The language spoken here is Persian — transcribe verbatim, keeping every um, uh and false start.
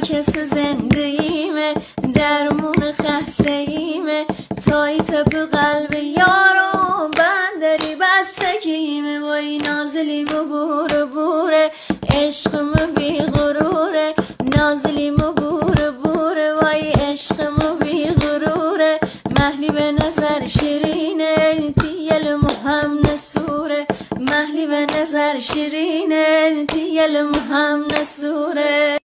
ناکس زندگیمه، درمون خسته ایمه، توی تپ قلب یارو بندری بستگیمه. وای نازلیم و بور بوره، عشقم بی غروره، نازلیم و بور بوره، وای عشقم بی غروره. محلی به نظر شیرینه، تیل مهم نسوره، محلی به نظر شیرینه، تیل مهم نسوره.